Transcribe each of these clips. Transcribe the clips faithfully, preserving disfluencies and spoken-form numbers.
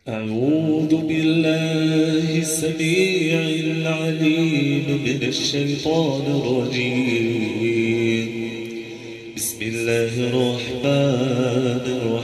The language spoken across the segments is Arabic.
أعوذ بالله السميع العليم من الشيطان الرجيم. بسم الله الرحمن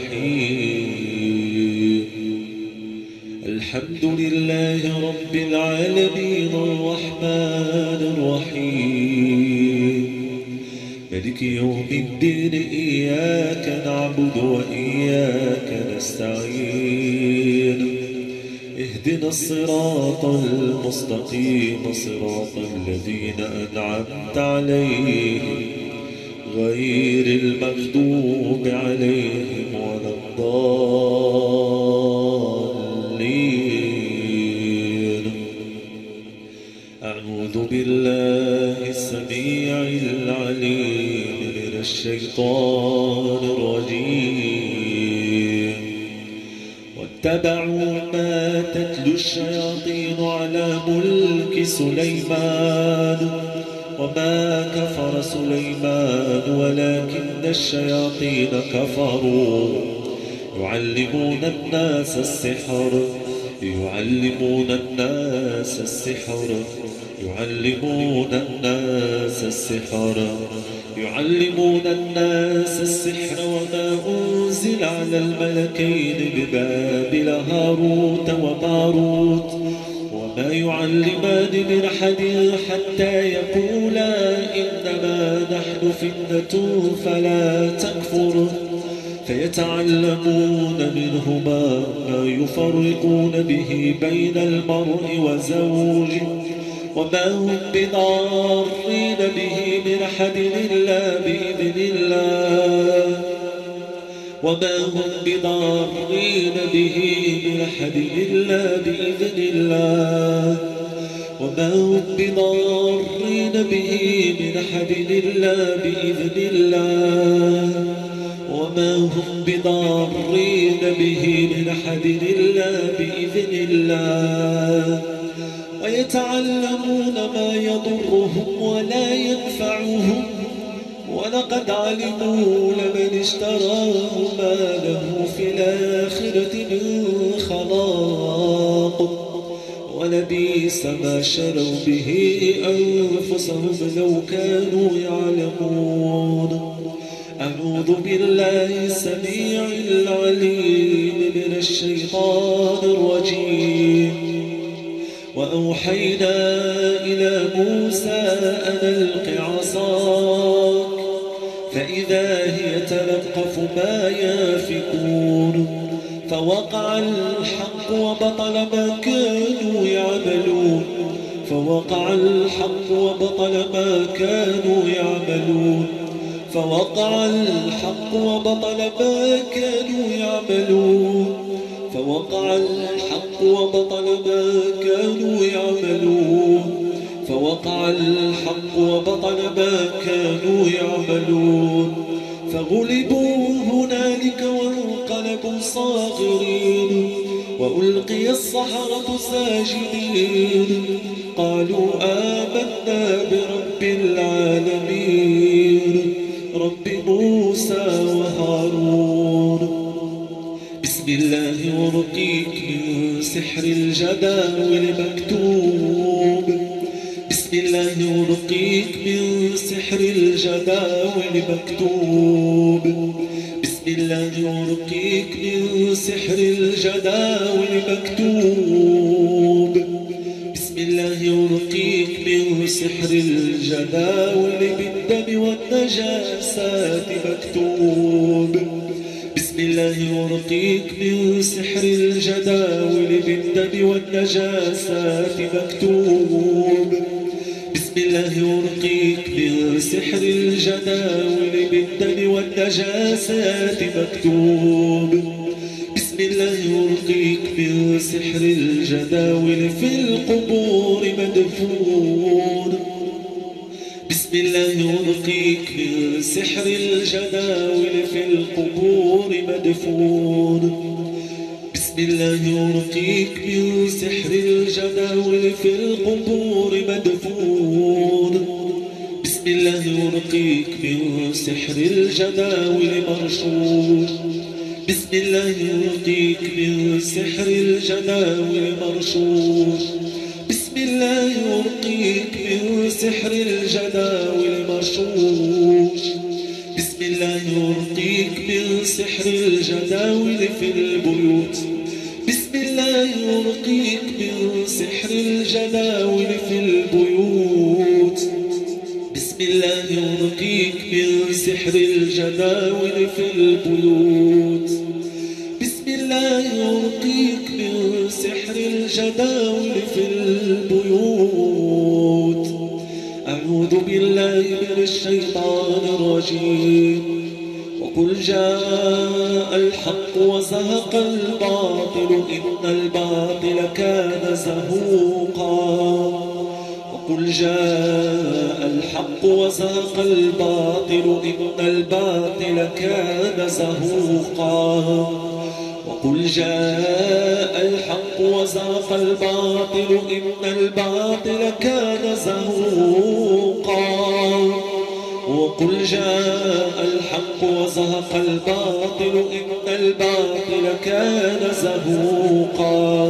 الرحيم. الحمد لله رب العالمين الرحمن الرحيم مالك يوم الدين. إياك نعبد وإياك نستعين. اهدنا الصراط المستقيم صراط الذين أنعمت عليهم غير المغضوب عليهم ولا الضالين. أعوذ بالله السميع العليم من الشيطان الرجيم. واتبعوا ما تتلو الشياطين على ملك سليمان وما كفر سليمان ولكن الشياطين كفروا يعلمون الناس السحر يعلمون الناس السحر يعلمون الناس السحر يعلمون الناس السحر وما أنزل على الملكين ببابل هاروت وماروت وما يعلمان من أحد حتى يقولا إنما نحن فتنة فلا تكفر فيتعلمون منهما ما يفرقون به بين المرء وزوجه وما هم بضارين به من أحد إلا بإذن الله وما هم بضارين به من أحد إلا بإذن الله وما هم بضارين به من أحد إلا بإذن الله وما هم بضارين به من أحد إلا بإذن الله ويتعلمون ما يضرهم ولا ينفعهم ولقد علموا لمن اشتراه ما له في الآخرة من خلاق ولبئس ما شروا به أنفسهم لو كانوا يعلمون. أعوذ بالله السميع العليم من الشيطان الرجيم. وأوحينا إلى موسى أن ألق عصاك فإذا هي تلقف ما يافكون فوقع الحق وبطل ما كانوا يعملون فوقع الحق وبطل ما كانوا يعملون فوقع الحق وبطل ما كانوا يعملون فوقع الحق وبطل ما كانوا يعملون فوقع الحق وبطل ما كانوا يعملون فغلبوا هنالك وانقلبوا صاغرين وألقي السحرة ساجدين قالوا آمنا برب العالمين رب موسى وهارون. بسم الله أرقيك من سحر الجداول مكتوب بسم الله أرقيك من سحر الجداول مكتوب بسم الله أرقيك من سحر الجداول مكتوب بسم الله أرقيك من سحر الجداول بالدم والنجاسات مكتوب بسم الله أرقيك من سحر الجداول بالدم والنجاسات مكتوب بسم الله أرقيك من سحر الجداول بالدم والنجاسات مكتوب بسم الله أرقيك من سحر الجداول في القبور مدفون بسم الله أرقيك من سحر الجداول في القبور مدفون بسم الله أرقيك من سحر الجداول في القبور مدفون بسم الله أرقيك من سحر الجداول مرشود بسم الله يرقيك من سحر الجداول مرشوش. بسم الله يرقيك من سحر الجداول مرشوش. بسم الله يرقيك من سحر الجداول في البيوت. بسم الله يرقيك من سحر الجداول في البيوت. بسم الله يرقيك من سحر الجداول في البيوت. بسم الله يرقيك من سحر الجداول في البيوت. أعوذ بالله من الشيطان الرجيم. وقل جاء الحق وزهق الباطل إن الباطل كان زهوقا. وقل جاء الحق وزهق الباطل إن الباطل كان زهوقا. وقل جاء الحق وزهق الباطل إن الباطل كان زهوقا. وقل جاء الحق وزهق الباطل إن الباطل كان زهوقا.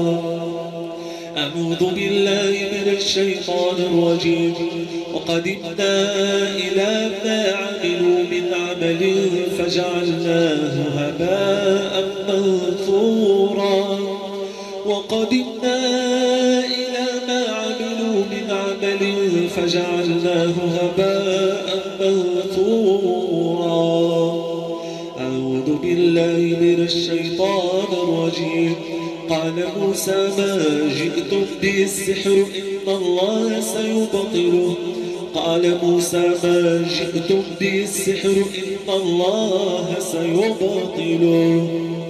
أعوذ بالله من الشيطان الرجيم. وقدمنا إلى ما عملوا من عمل فجعلناه هباء منثورا. وقدمنا إلى ما عملوا من عمل فجعلناه هباء منثورا. أعوذ بالله من الشيطان الرجيم. قال موسى ما جئتم به السحر إن الله سيبطله. قال موسى ما جئتم به السحر إن الله سيبطله.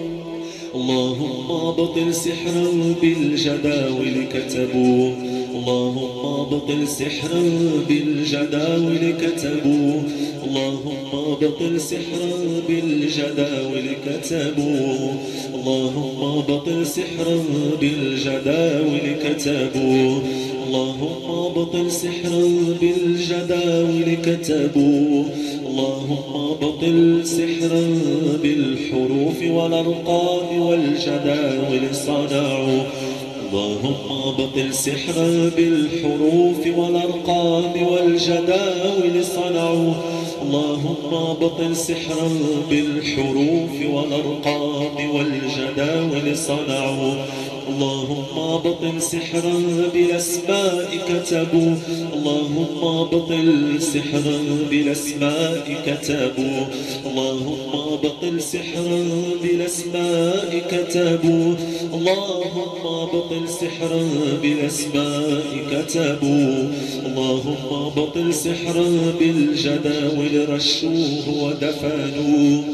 اللهم ابطل سحرا بالجداول كتبوه. اللهم ابطل سحرا بالجداول كتبوه. اللهم ابطل سحرا بالجداول كتبوه. اللهم ابطل سحرا بالجداول كتبوه. اللهم ابطل سحرا بالجداول كتبوه. اللهم ابطل سحرا بالحروف والارقام والجداول صنعوا. اللهم ابطل سحرا بالحروف والارقام والجداول صنعوا. اللهم ابطل سحرا بالحروف والارقام والجداول صنعوا. اللهم ابطل سحرا بالاسماء كتبوا. اللهم ابطل سحرا بالاسماء كتبوا. اللهم ابطل سحرا بالاسماء كتبوا. اللهم ابطل سحرا بالاسماء كتبوا. اللهم ابطل سحرا بالجداول رشوه ودفنوه.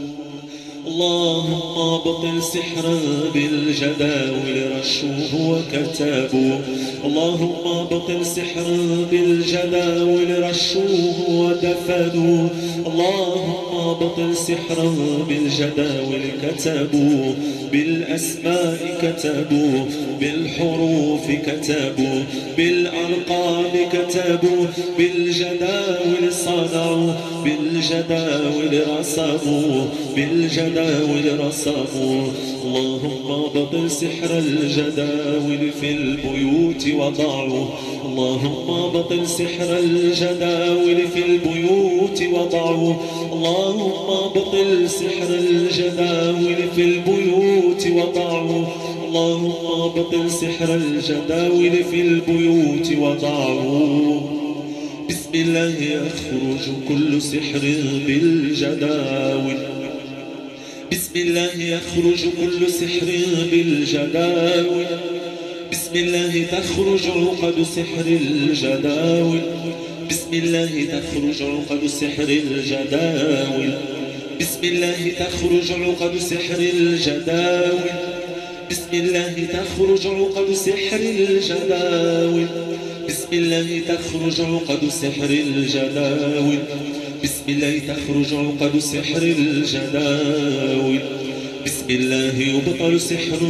اللهم ابطل سحرا بالجداول رشوه وكتبوا. اللهم ابطل سحرا بالجداول رشوه ودفنوا. اللهم ابطل سحرا بالجداول كتبوا. بالاسماء كتبوا. بالحروف كتبوا. بالارقام كتبوا. بالجداول صنعوا. بالجداول رسموا. بالجداول رسموا. اللهم ابطل سحر الجداول في البيوت وضعوا. اللهم ابطل سحر الجداول في البيوت وضعوا. اللهم ابطل سحر الجداول في البيوت وضعوا. اللهم ابطل سحر الجداول في البيوت وضعوا. بسم الله يخرج كل سحر بالجداول. بسم الله يخرج كل سحر بالجداول. بسم الله تخرج عقد سحر الجداول. بسم الله تخرج عقد سحر الجداول. بسم الله تخرج عقد سحر الجداول. بسم الله تخرج عقد سحر الجداول. بسم الله تخرج عقد سحر الجداول. بسم الله تخرج عقد سحر الجداول. بسم الله يبطل سحر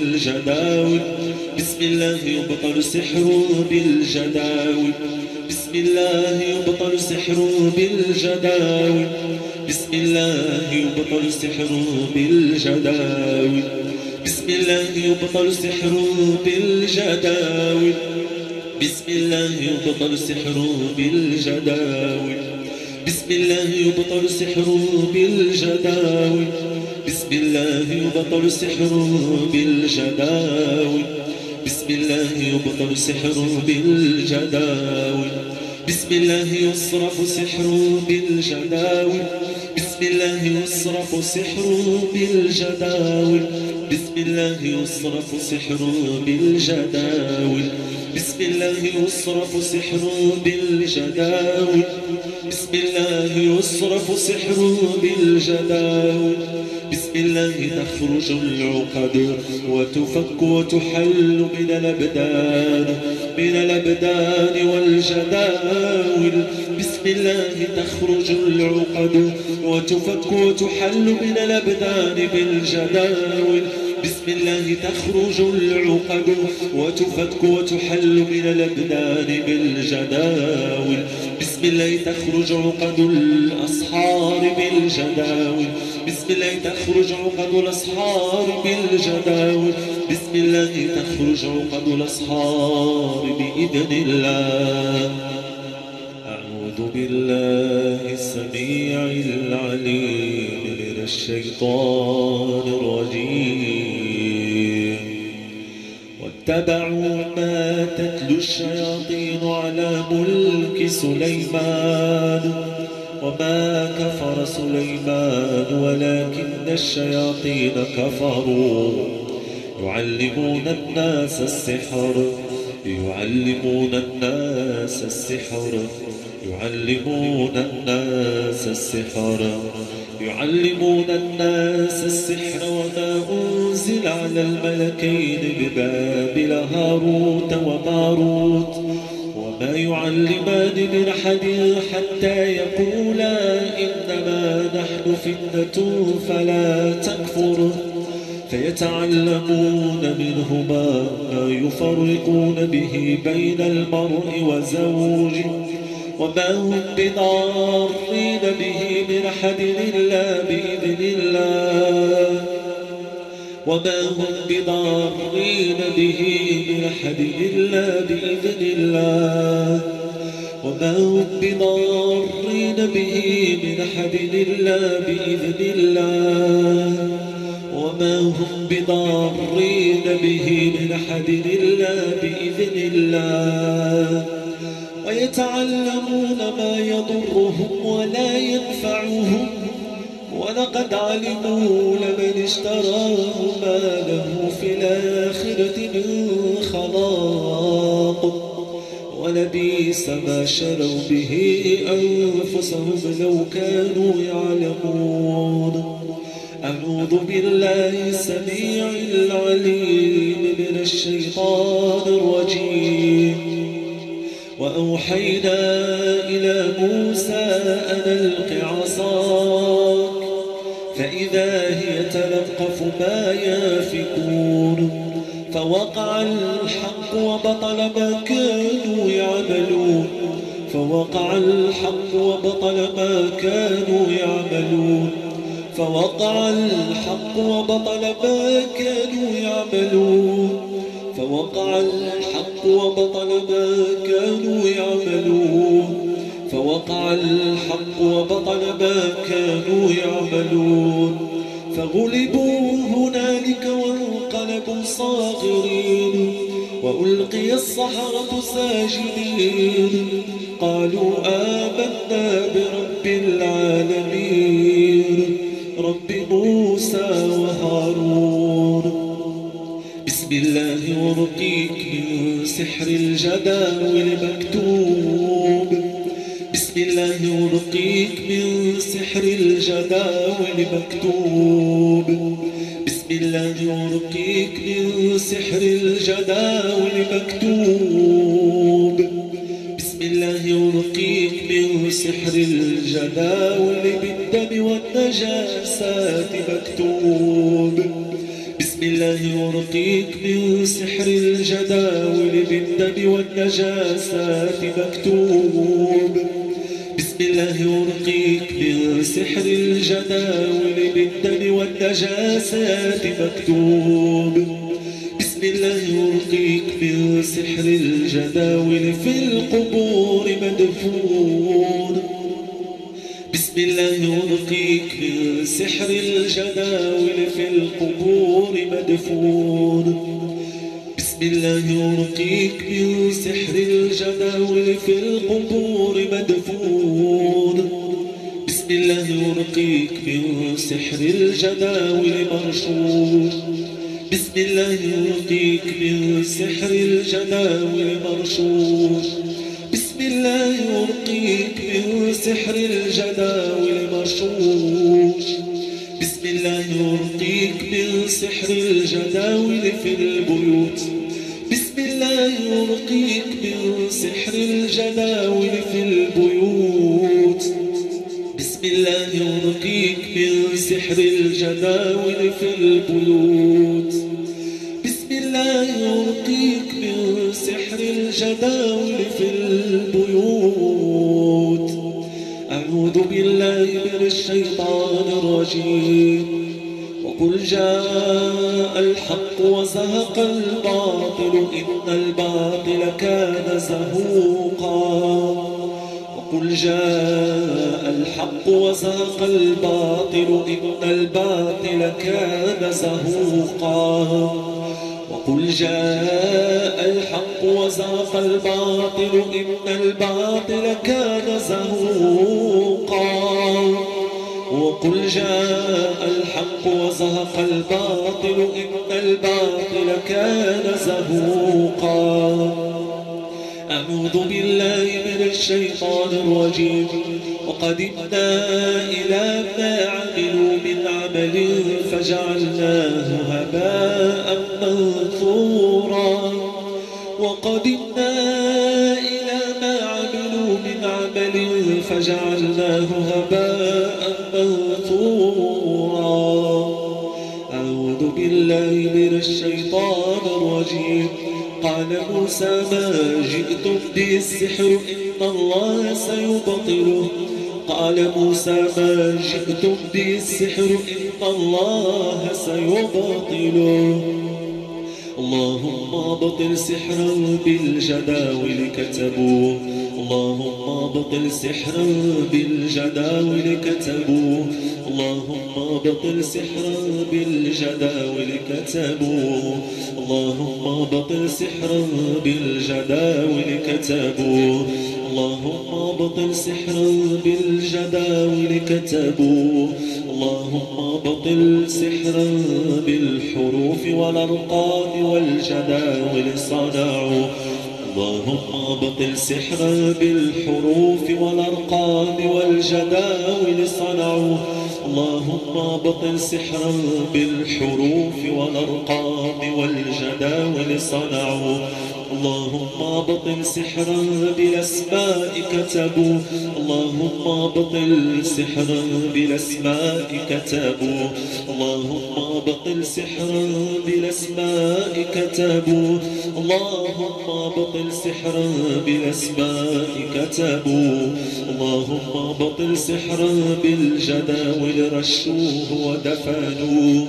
بالجداول. بسم الله يبطل سحر بالجداول. بسم الله يبطل السحر بالجداول بسم الله يبطل السحر بالجداول بسم الله يبطل السحر بالجداول بسم الله يبطل السحر بالجداول بسم الله يبطل السحر بالجداول بسم الله يبطل السحر بالجداول بسم الله يبطل السحر بالجداول بسم الله يصرف السحر بالجداول بسم الله يصرف السحر بالجداول بسم الله يصرف السحر بالجداول بسم الله يصرف السحر بالجداول بسم الله يصرف السحر بالجداول بسم الله تخرج العقد وتفك وتحل من الأبدان من الأبدان والجداول بسم الله تخرج العقد وتفك وتحل من الأبدان بالجداول بسم الله تخرج العقد وتفك وتحل من الأبدان بالجداول بسم الله تخرج عقد الأسحار بالجداول بسم الله تخرج عقد الأسحار بالجداول بسم الله تخرج عقد الأسحار بإذن الله. أعوذ بالله السميع العليم من الشيطان الرجيم. واتبعوا ما تتلو الشياطين على ملك سليمان وما كفر سليمان ولكن الشياطين كفروا يعلمون الناس السحر يعلمون الناس السحر يعلمون الناس السحر يعلمون الناس السحر وما أنزل على الملكين ببابل هاروت وماروت وما يعلمان من أحد حتى يقولا إنما نحن فتنة فلا تكفر فيتعلمون منهما ما يفرقون به بين المرء وزوجه وما هم بضارين به من أحد إلا بإذن الله وما هم بضارين به من أحد إلا بإذن الله وما هم بضارين به من أحد إلا بإذن الله وما هم بضارين به من أحد إلا بإذن الله ويتعلمون ما يضرهم ولا ينفعهم ولقد علموا لمن اشتراه ما له في الآخرة من خلاق ولبئس ما شروا به أنفسهم لو كانوا يعلمون. أعوذ بالله السميع العليم من الشيطان الرجيم. وأوحينا إلى موسى أن ألق عصاك فإذا هي تلقف ما يافكون فوقع الحق وبطل ما كانوا يعملون فوقع الحق وبطل ما كانوا يعملون فوقع الحق وبطل ما كانوا يعملون فوقع الحق وبطل ما كانوا يعملون فوقع الحق وبطل ما كانوا يعملون فغلبوا هنالك وانقلبوا صاغرين وألقي السحرة ساجدين قالوا آمنا برب العالمين رب موسى وهارون. بسم الله يرقيك من سحر الجداول مكتوب بسم الله يرقيك من سحر الجداول مكتوب بسم الله يرقيك من سحر الجداول مكتوب بسم الله يرقيك من سحر الجداول بالدم والنجاسات مكتوب بسم الله أرقيك من سحر الجداول بالدم والنجاسات مكتوب. بسم الله أرقيك من سحر الجداول بالدم والنجاسات مكتوب. بسم الله أرقيك من سحر الجداول في القبور مدفون. بسم الله أرقيك من سحر الجداول في القبور مدفون. بسم الله أرقيك من سحر الجداول في القبور مدفون. بسم الله أرقيك من سحر الجداول مرشود. بسم الله أرقيك من سحر الجداول مرشود. بسم الله أرقيك من سحر الجداول مرشود. بسم الله أرقيك من سحر الجداول في البيوت. بسم الله أرقيك من سحر الجداول في البيوت. بسم الله أرقيك من سحر الجداول في البيوت. بسم الله أرقيك من سحر الجداول في البيوت. أعوذ بالله من الشيطان الرجيم. وقل جاء الحق وزهق الباطل إن الباطل كان زهوقا. وقل جاء الحق وزهق الباطل إن الباطل كان زهوقا. وقل جاء الحق وزهق الباطل إن الباطل كان زهوقا. وقل جاء الحق وزهق الباطل إن الباطل كان زهوقا. أعوذ بالله من الشيطان الرجيم. وقدمنا إلى ما عملوا من عمل فجعلناه هباء منثورا. وقدمنا إلى ما عملوا من عمل فجعلناه هباء منثورا. أعوذ بالله من الشيطان الرجيم. قال موسى ما جئتم به السحر إن الله سيبطله. قال موسى ما جئتم به السحر إن الله سيبطله. اللهم بطل سحرا بالجداول كتبوه. اللهم بطل سحرا بالجداول كتبوه. اللهم بطل سحرا بالجداول كتبوه. اللهم بطل سحرا بالجداول كتبوه. اللهم بطل سحرا بالجداول كتبوه. اللهم بطل سحرا بالحروف والأرقام والجداول صنعوا. اللهم بطل سحرا بالحروف والأرقام والجداول صنعوا. اللهم بطل سحرا بالحروف والأرقام والجداول صنعوا. اللهم بطل سحرا بالأسماء كتبوا. اللهم بطل سحرا بالأسماء كتبوا. اللهم بطل سحرا بالأسماء كتبوا. اللهم بطل سحرا بالأسماء كتبوا. اللهم بطل سحرا بالجداول رشوه ودفنوه.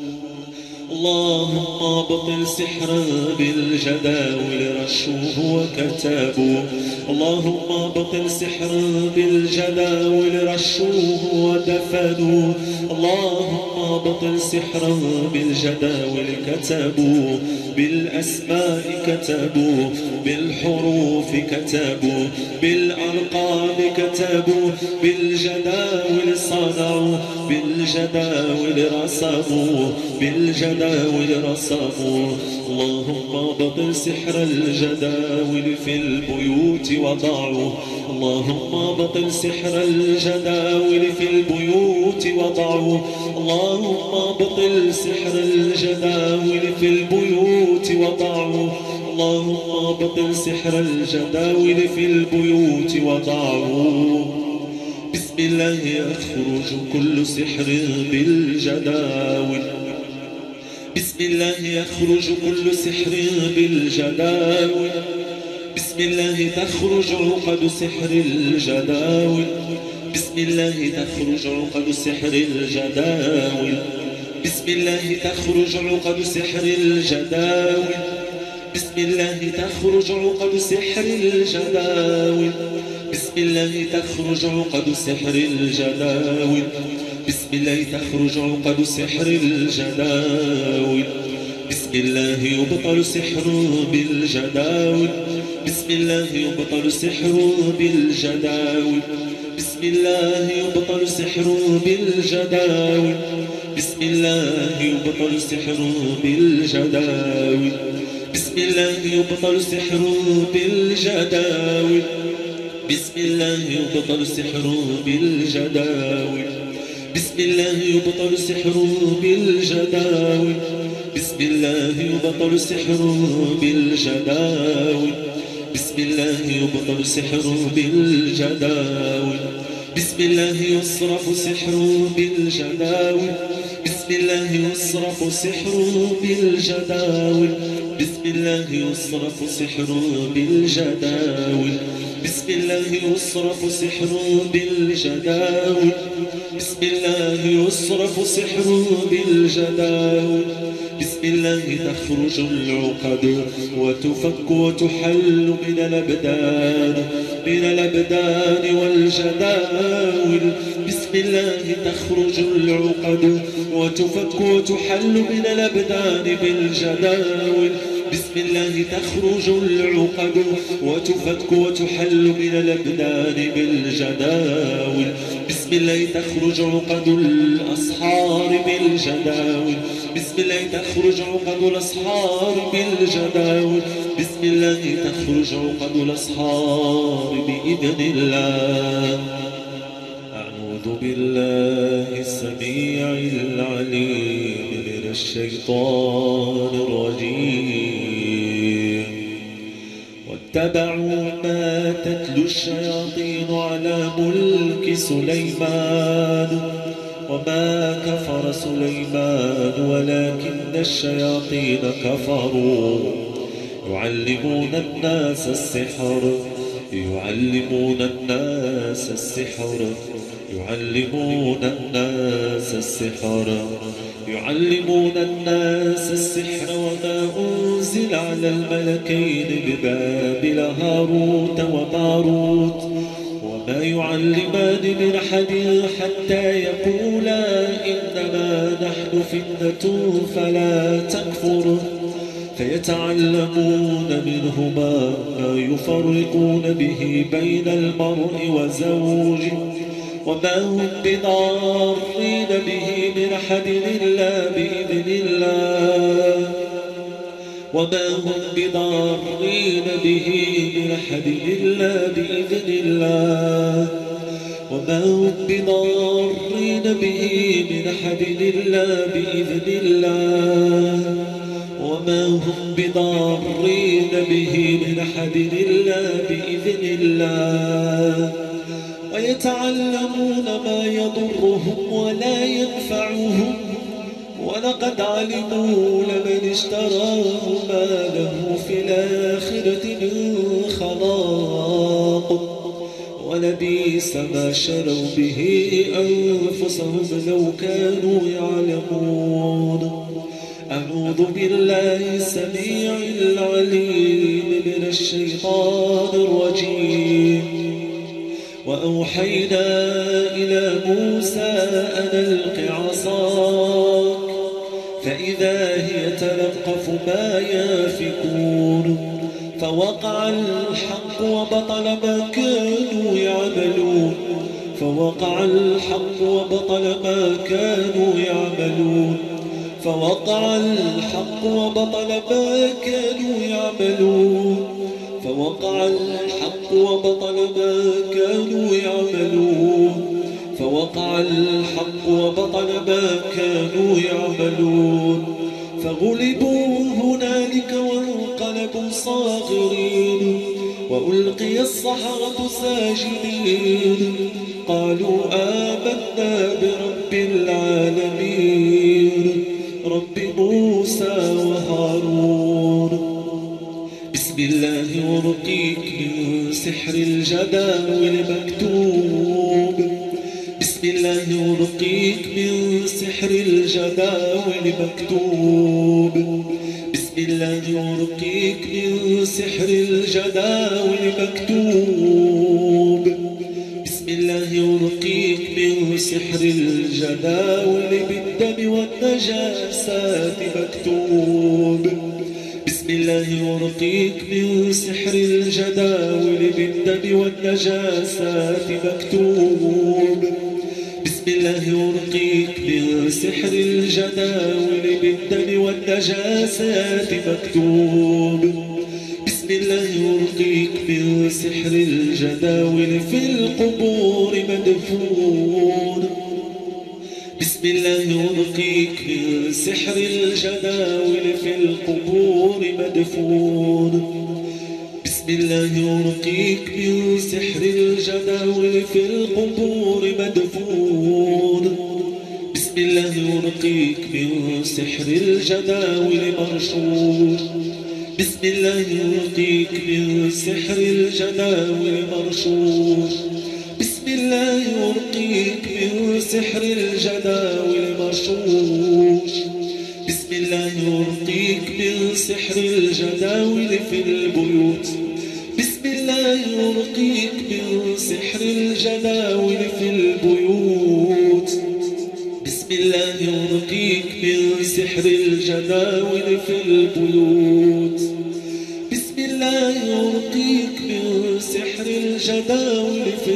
اللهم بطل سحرا بالجداول رشوه وكتبوا. اللهم بطل سحرا بالجداول رشوه ودفنوا. اللهم بطل سحرا بالجداول كتبوا. بالأسماء كتبوا. بالحروف كتبوا. بالأرقام كتبوا. بالجداول صنعوا. بالجداول رسموا. بالجداول رسموا. اللهم بطل سحر الجداول في البيوت وضعوا. اللهم بطل سحر الجداول في البيوت وضعوا. اللهم بطل سحر الجداول في البيوت وضعوا. اللهم بطل سحر الجداول في البيوت وضعوا. بسم الله يخرج كل سحر بالجداول. بسم الله يخرج كل سحر بالجداول. بسم الله تخرج عقد سحر الجداول. بسم الله تخرج عقد سحر الجداول. بسم الله تخرج عقد سحر الجداول. بسم الله تخرج عقد سحر الجداول. بسم الله تخرج عقد سحر الجداول. بسم الله تخرج عقد سحر الجداول. بسم الله يبطل سحر بالجداول. بسم الله يبطل سحر بالجداول. بسم الله يبطل سحر بالجداول. بسم الله يبطل سحر بالجداول. بسم الله يبطل سحر بالجداول. بسم الله يبطل سحر بالجداول. بسم الله يبطل سحر بالجداول. بسم الله يبطل سحر بالجداول. بسم الله يبطل سحر بالجداول. بسم الله يصرف سحر بالجداول. بسم الله يصرف سحر بالجداول. بسم الله يصرف سحر بالجداول. بسم الله يصرف سحر بالجداول. بسم الله يصرف سحر بالجداول. بسم الله تخرج العقد وتفك وتحل من الأبدان من الأبدان والجداول. بسم الله تخرج العقد وتفك وتحل من الأبدان بالجداول. بسم الله تخرج العقد وتفك وتحل من الأبدان بالجداول. بسم الله تخرج عقد الأسحار بالجداول. بسم الله تخرج عقد الأسحار بالجداول. بسم الله تخرج عقد الأسحار بإذن الله. أعوذ بالله السميع العليم من الشيطان الرجيم. واتبعوا ما تتلو الشياطين على ملك سليمان وما كفر سليمان ولكن الشياطين كفروا يعلمون الناس السحر يعلمون الناس السحر يعلمون الناس السحر يعلمون الناس السحر وما أنزل على الملكين ببابل هاروت وماروت وما يعلمان من أحد حتى يقولا إنما نحن فتنة فلا تكفر فيتعلمون منهما ما يفرقون به بين المرء وزوجه وما هم بضارين به من أحد إلا بإذن الله وما هم بضارين به من أحد إلا بإذن الله وما هم بضارين به من أحد إلا بإذن الله وما هم بضارين به من أحد إلا بإذن الله ويتعلمون ما يضرهم ولا ينفعهم ولقد علموا لمن اشتراه ما له في الآخرة من خلاق ولبئس ما شروا به أنفسهم لو كانوا يعلمون. أعوذ بالله السميع العليم من الشيطان الرجيم. وأوحينا إلى موسى أن ألق عصاك فإذا هي تلقف ما يافكون فوقع الحق وبطل ما كانوا يعملون فوقع الحق وبطل ما كانوا يعملون فوقع الحق وبطل ما كانوا يعملون فوقع الحق وبطل ما كانوا يعملون فوقع الحق وبطل ما كانوا يعملون فغلبوا هنالك وانقلبوا صاغرين وألقي السحرة ساجدين قالوا آمنا برب العالمين رب موسى موسى وهارون. بسم الله أرقيك من سحر الجداول مكتوب. بسم الله أرقيك من سحر الجداول مكتوب. بسم الله أرقيك من سحر الجداول مكتوب. بسم الله أرقيك من سحر الجداول بالدم والنجاسات مكتوب. بسم الله أرقيك من سحر الجداول بالدم والنجاسات مكتوب. بسم الله أرقيك من سحر الجداول بالدم والنجاسات مكتوب. بسم الله أرقيك من سحر الجداول في القبور مدفون. بسم الله أرقيك من سحر الجداول في القبور مدفون. بسم الله أرقيك من سحر الجداول في القبور مدفون. بسم الله أرقيك من سحر الجداول مرشوش. بسم الله أرقيك من سحر الجداول مرشوش. بسم الله أرقيك من سحر الجداول مرشوش. بسم الله أرقيك من سحر الجداول في البيوت. بسم الله أرقيك من سحر الجداول في البيوت. بسم الله أرقيك من سحر الجداول في البيوت. بسم الله أرقيك من سحر الجداول في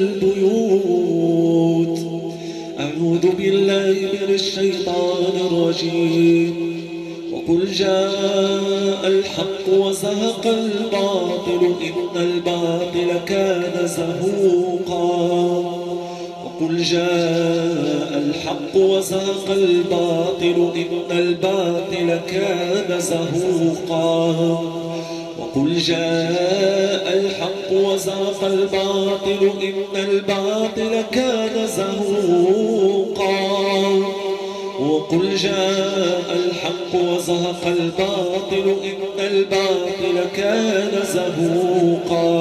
البيوت. أعوذ بالله من الشيطان الرجيم. وقل جاء الحق وزهق الباطل إن الباطل كان زهوقا. وقل جاء الحق وزهق الباطل إن الباطل كان زهوقا. وقل جاء الحق وزهق الباطل إن الباطل كان زهوقا. وقل جاء الحق وزهق الباطل إن الباطل كان زهوقا.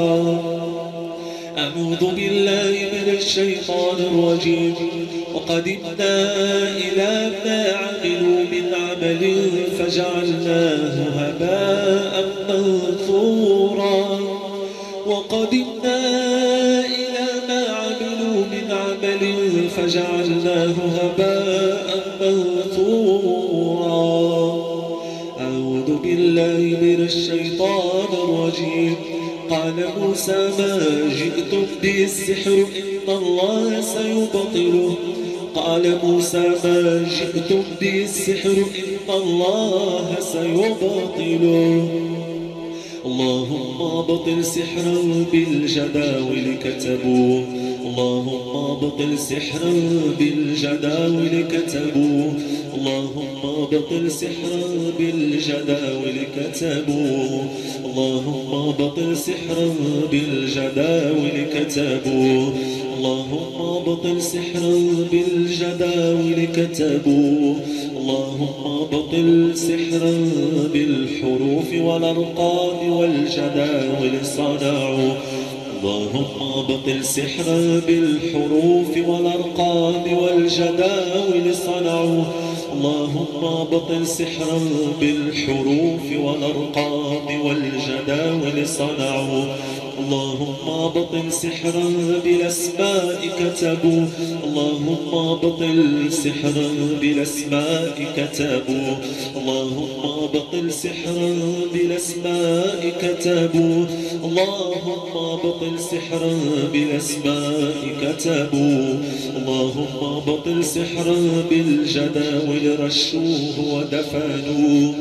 أعوذ بالله من الشيطان الرجيم. وقدمنا إلى ما عملوا من عمل فجعلناه هباء منثورا. وقدمنا إلى ما عملوا من عمل فجعلناه هباء منثورا. أعوذ بالله من الشيطان الرجيم. قال موسى ما جئتم به السحر إن الله سيبطله. قال موسى ما جئتم به السحر إن الله سيبطله. اللهم بطل سحرا بالجداول كتبوه. اللهم بطل سحرا بالجداول كتبوه. اللهم بطل سحرا بالجداول كتبوه. اللهم بطل سحرا بالجداول كتبوه. اللهم بطل سحرا بالجداول كتبوه. اللهم بطل سحرا بالحروف والأرقام والجداول صنعوا. اللهم بطل سحرا بالحروف والأرقام والجداول صنعوا. اللهم بطل سحرا بالحروف والأرقام والجداول صنعوا. اللهم بطل سحرا بالأسماء كتبوا. اللهم بطل سحرا بالأسماء كتبوا. اللهم بطل سحرا بالأسماء كتبوا. اللهم بطل سحرا بالأسماء كتبوا. اللهم بطل سحرا بالجداول رشوه ودفنوه.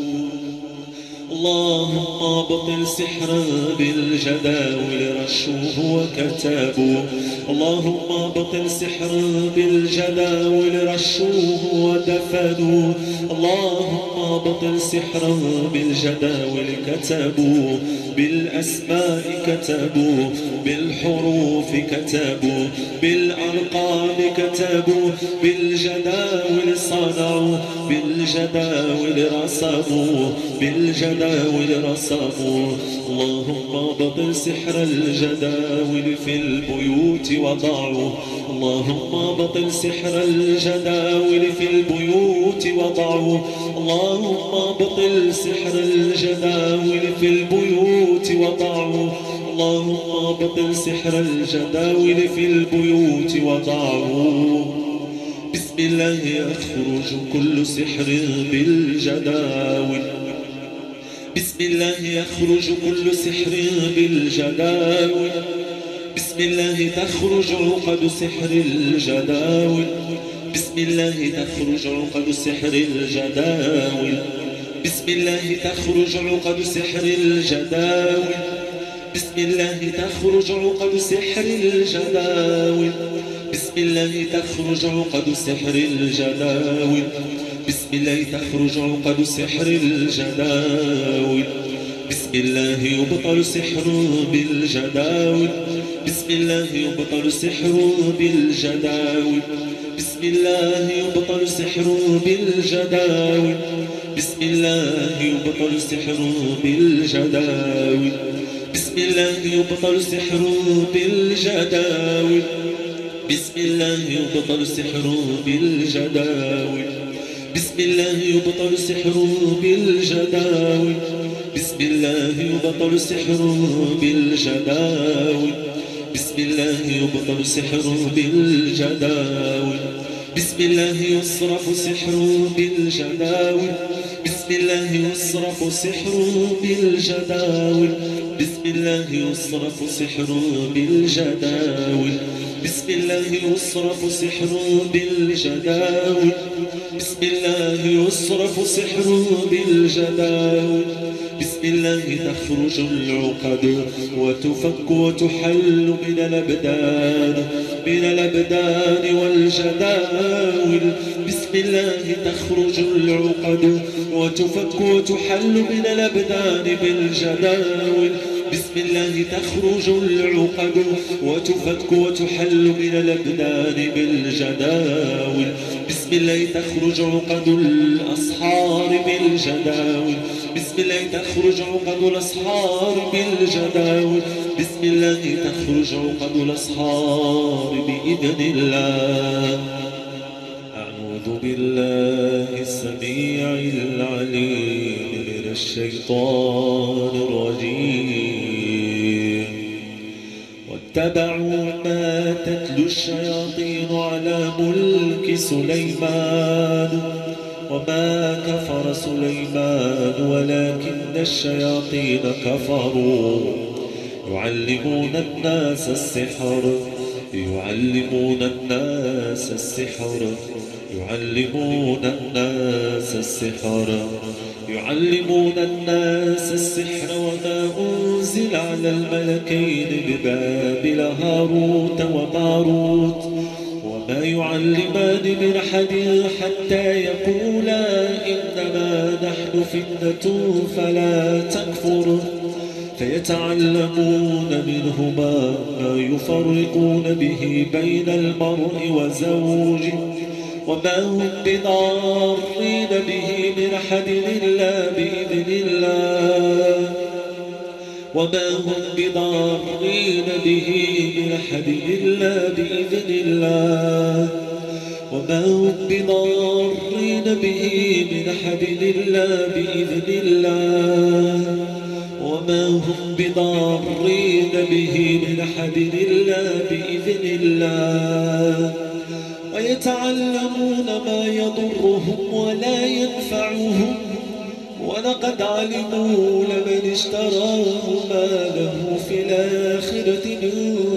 اللهم بطل سحرا بالجداول رشوه وكتبوه. اللهم بطل سحرا بالجداول رشوه ودفنوه. اللهم أبطل سحرا بالجداول كتبوا، بالأسماء كتبوا، بالحروف كتبوا، بالأرقام كتبوا، بالجداول صنعوا، بالجداول رسموا، بالجداول رسموا. اللهم أبطل سحر الجداول في البيوت وضعوا، اللهم أبطل سحر الجداول في البيوت وضعوا، اللهم أبطل سحر الجداول في البيوت وضعوا، اللهم أبطل سحر الجداول في البيوت وضعوا. بسم الله يخرج كل سحر بالجداول، بسم الله يخرج كل سحر بالجداول، بسم الله تخرج عقد سحر الجداول، بسم الله تخرج عقد سحر الجداول، بسم الله تخرج عقد سحر الجداول، بسم الله تخرج عقد سحر الجداول، بسم الله تخرج عقد سحر الجداول، بسم الله تخرج عقد سحر الجداول، بسم الله يبطل سحر بالجداول، بسم الله يبطل سحر بالجداول، بسم الله يبطل سحر بالجداول، بسم الله يبطل سحر بالجداول، بسم الله يبطل سحر بالجداول، بسم الله يبطل سحر بالجداول، بسم الله يبطل سحر بالجداول، بسم الله يبطل سحر بالجداول، بسم الله يبطل سحر بالجداول، بسم الله يصرف سحر بالجداول، بسم الله يصرف سحر بالجداول، بسم الله يصرف سحر بالجداول، بسم الله يصرف سحر بالجداول، بسم الله يصرف سحر بالجداول، بسم الله تخرج العقد وتفك وتحل من الأبدان، من الأبدان والجداول، بسم الله تخرج العقد وتفك وتحل من الأبدان بالجداول، بسم الله تخرج العقد وتفك وتحل من الأبدان بالجداول، بسم الله تخرج عقد الأسحار بالجداول، بسم الله تخرج عقد الأسحار بالجداول، بسم الله تخرج عقد الأسحار بإذن الله. أعوذ بالله السميع العليم من الشيطان الرجيم. واتبعوا ما تتلو الشياطين على ملك سليمان وما كفر سليمان ولكن الشياطين كفروا يعلمون الناس السحر، يعلمون الناس السحر، يعلمون الناس السحر، يعلمون الناس السحر. وما أنزل على الملكين ببابل هاروت وماروت وما يعلمان من أحد حتى يقولا إنما نحن فتنة فلا تكفر، فيتعلمون منهما ما يفرقون به بين المرء وزوجه وما هم بضارين به من أحد إلا بإذن الله، وما هم بضارين به من أحد إلا بإذن الله، وما هم بضارين به من أحد إلا بإذن الله، وما هم بضارين به من أحد إلا بإذن الله. ويتعلمون ما يضرهم ولا ينفعهم ولقد علموا لمن اشتراه ما له في الآخرة من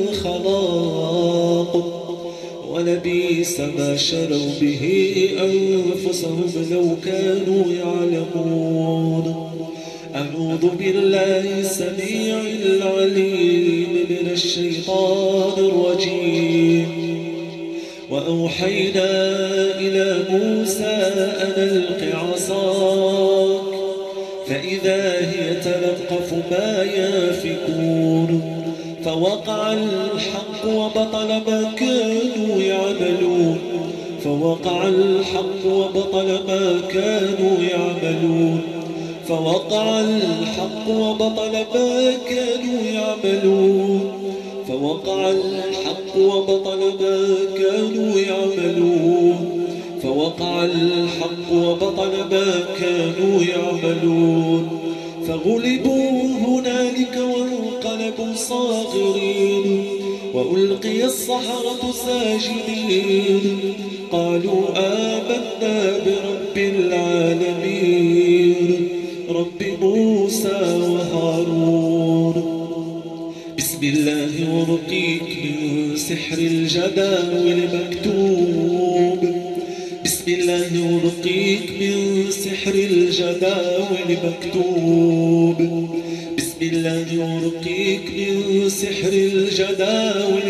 خلاق ولبئس ما شروا به أنفسهم لو كانوا يعلمون. أعوذ بالله السميع العليم من الشيطان الرجيم. وأوحينا إلى موسى أن ألق عصاك فإذا هي تلقف ما يافكون فوقع الحق وبطل ما كانوا يعملون فوقع الحق وبطل ما كانوا يعملون فوقع الحق وبطل ما كانوا يعملون فوقع الحق وبطل ما كانوا يعملون فوقع الحق وبطل ما كانوا يعملون فغلبوا هنالك وانقلبوا صاغرين وألقي السحرة ساجدين قالوا آمنا برب العالمين رب موسى وهارون. بسم الله ورقيك من سحر الجداول مكتوب بسم الله ورقيك من سحر الجداول مكتوب بسم الله ورقيك من سحر الجداول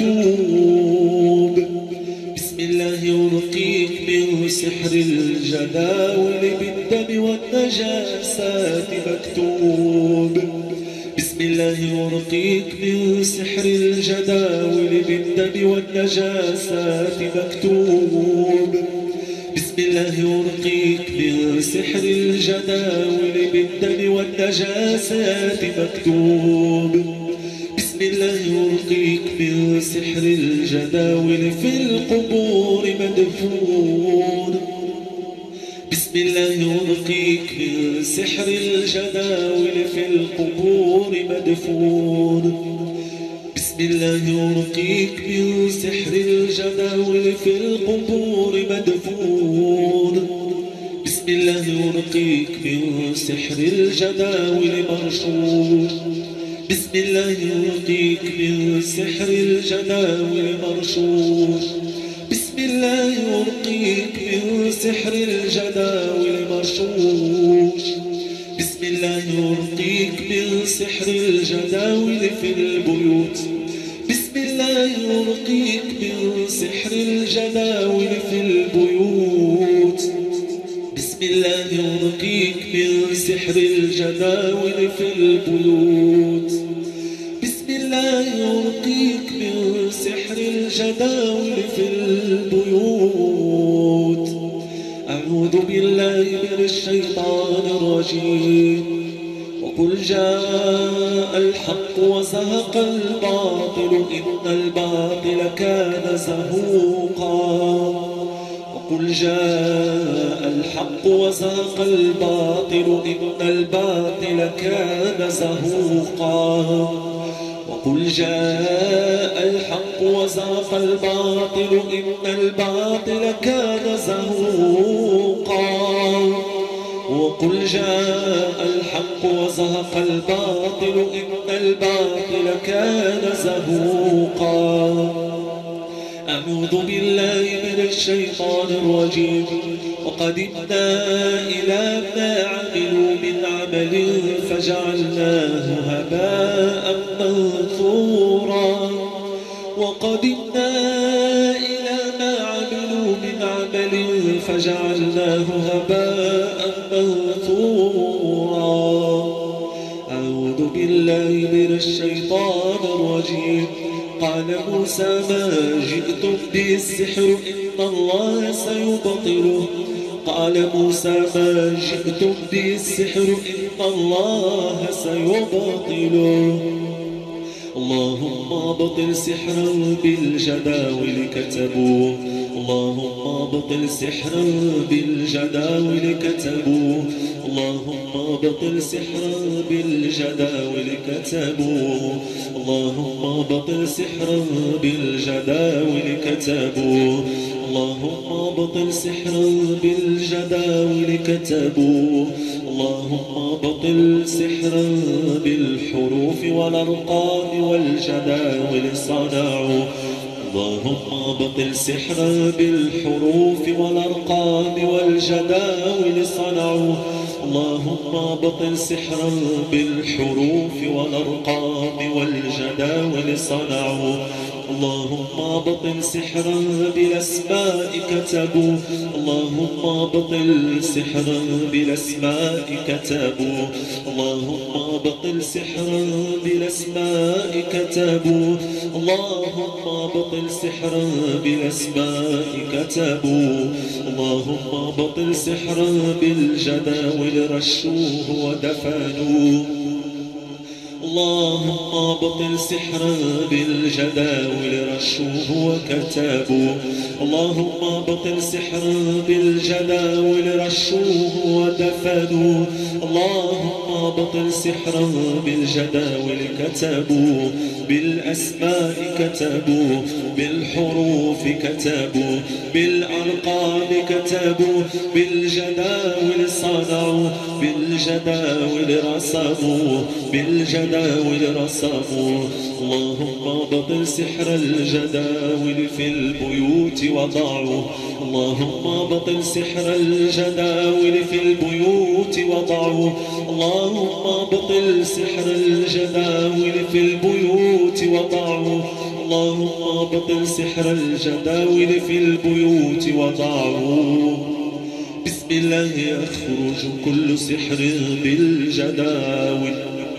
مكتوب بسم الله ورقيك من سحر الجداول بالدم والنجاسات مكتوب بسم الله ورقيك من سحر الجداول بالدم والنجاسات مكتوب بسم الله ورقيك من سحر الجداول بالدم والنجاسات مكتوب بسم الله ورقيك من سحر الجداول في القبور مدفون بسم الله ورقيك من سحر الجداول في القبور مدفون بسم الله ورقيك من سحر الجداول في القبور مدفون بسم الله ورقيك من سحر الجداول مرشوش بسم الله ورقيك من سحر الجداول مرشوش بسم الله ورقيك من سحر الجداول مرشوش بسم الله ورقيك من سحر الجداول في البيوت بسم الله ورقيك من سحر الجداول في البيوت بسم الله ورقيك من سحر الجداول في البيوت بسم الله ورقيك من سحر الجداول في البيوت. أعوذ بالله من الشيطان الرجيم. وقل جاء الحق وزهق الباطل إن الباطل كان زهوقا وقل جاء الحق وزهق الباطل إن الباطل كان زهوقا وقل جاء الحق وزهق الباطل إن الباطل كان زهوقا وقل جاء الحق وزهق الباطل إن الباطل كان زهوقا. أعوذ بالله من الشيطان الرجيم. وقدمنا إلى ما عملوا من عمل فجعلناه هباء منثورا وقدمنا إلى ما عملوا من عمل فجعلناه هباء منثورا. أعوذ بالله من الشيطان الرجيم. قال موسى ما جئتم به السحر إن الله سيبطله قال موسى ما جئتم به السحر إن الله سيبطله. اللهم ابطل سحرا بالجداول كتبوه اللهم ابطل سحرا بالجداول كتبوه اللهم ابطل سحرا بالجداول كتبوه اللهم ابطل سحرا بالجداول كتبوه اللهم ابطل سحرا بالجداول كتبوه اللهم ابطل سحرا بالحروف والارقام والجداول صنعوا اللهم ابطل سحرا بالحروف والارقام والجداول صنعوا اللهم ابطل سحرا بالحروف والارقام والجداول صنعوا اللهم بطل سحرا بالأسماء كتبوا اللهم بطل سحرا بالأسماء كتبوا اللهم بطل سحرا بالأسماء كتبوا اللهم بطل سحرا بالأسماء كتبوا اللهم بطل سحرا بالجداول رشوه ودفنوه اللهم بطل سحرا بالجداول رشوه وكتبوا اللهم بطل سحرا بالجداول رشوه ودفنوا اللهم بطل سحرا بالجداول كتبوا بالأسماء كتبوا بالحروف كتبوا بالأرقام كتبوا بالجداول صنعوا بالجداول رسموا بالجداول رسموا اللهم بطل سحر الجداول في البيوت وضعوا اللهم بطل سحر الجداول في البيوت وضعوا اللهم بطل سحر الجداول في البيوت وضعوا اللهم بطل سحر الجداول في البيوت وضعوا بسم الله يخرج كل سحر بالجداول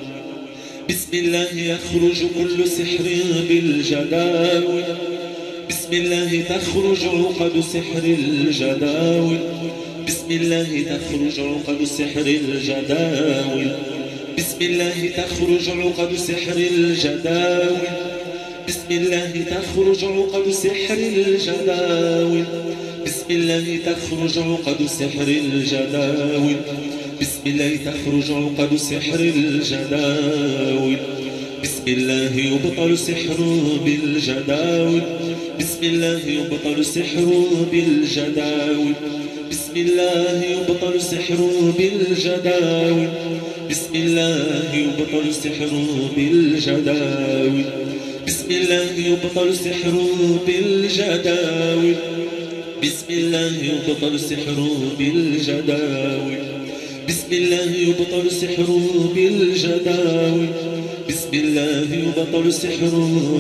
بسم الله يخرج كل سحر بالجداول بسم الله تخرج عقد سحر الجداول بسم الله تخرج عقد سحر الجداول بسم الله تخرج عقد سحر الجداول بسم الله تخرج عقد سحر الجداول بسم الله تخرج عقد سحر الجداول بسم الله تخرج عقد سحر الجداول بسم الله يبطل سحر بالجداول بسم الله يبطل سحر بالجداول بسم الله يبطل سحر بالجداول بسم الله يبطل سحر بالجداول بسم الله يبطل سحر بالجداول بسم الله يبطل سحر بالجداول بسم الله يبطل سحر بالجداول بسم الله يبطل سحر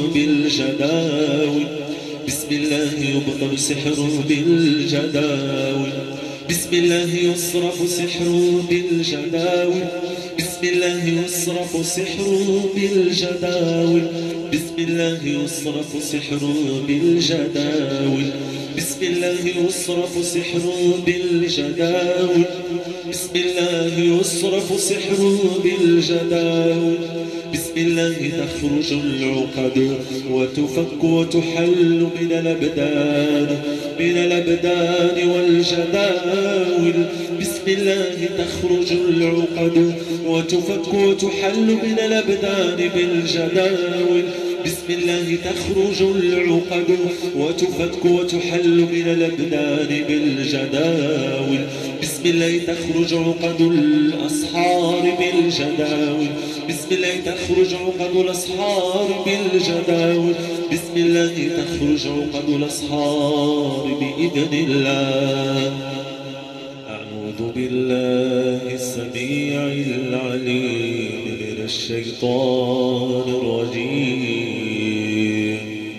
بالجداول بسم الله يبطل سحر بالجداول بسم الله يصرف سحر بالجداول بسم الله يصرف سحر بالجداول بسم الله يصرف سحر بالجداول بسم الله يصرف سحر بالجداول بسم الله يصرف سحر بالجداول بسم الله تخرج العقد وتفك وتحل من الأبدان من الأبدان والجداول بسم الله تخرج العقد وتفك وتحل من الأبدان بالجداول بسم الله تخرج العقد وتفك وتحل من الأبدان بالجداول بسم الله تخرج عقد الأسحار بالجداول بسم الله تخرج عقد الأسحار بالجداول بسم الله تخرج عقد الأسحار بإذن الله. أعوذ بالله السميع العليم من الشيطان الرجيم.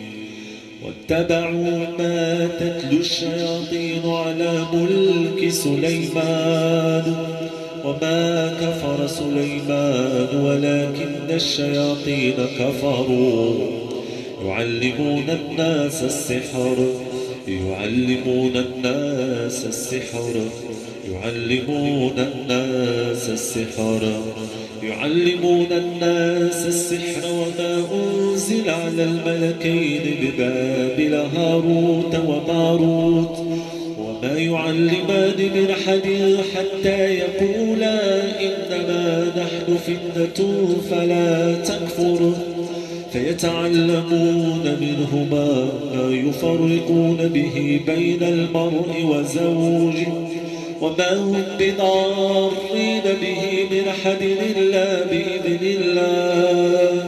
واتبعوا ما تتلو الشياطين على ملك سليمان وما كفر سليمان ولكن الشياطين كفروا يعلمون الناس السحر يعلمون الناس السحر يعلمون الناس السحر يعلمون الناس السحر وما أنزل على الملكين ببابل هاروت وماروت وما يعلمان من أحد حتى يقولا إنما نحن فتنة فلا تكفر فيتعلمون منهما ما يفرقون به بين المرء وزوجه وما هم بضارين به من أحد إلا بإذن الله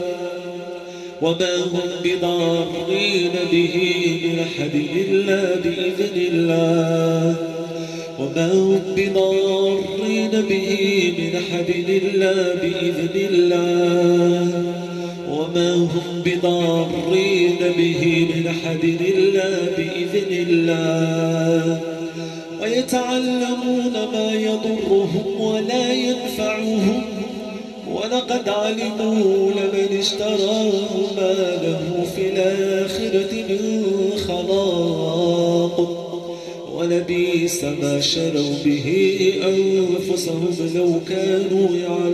وما هم بضارين به من أحد إلا بإذن الله وما هم بضارين به من أحد إلا بإذن الله وما هم بضارين به من أحد إلا بإذن الله ويتعلمون ما يضرهم ولا ينفعهم ولقد علموا لمن اشتراه ما له في الآخرة من خلاق ولبئس ما شروا به أنفسهم لو كانوا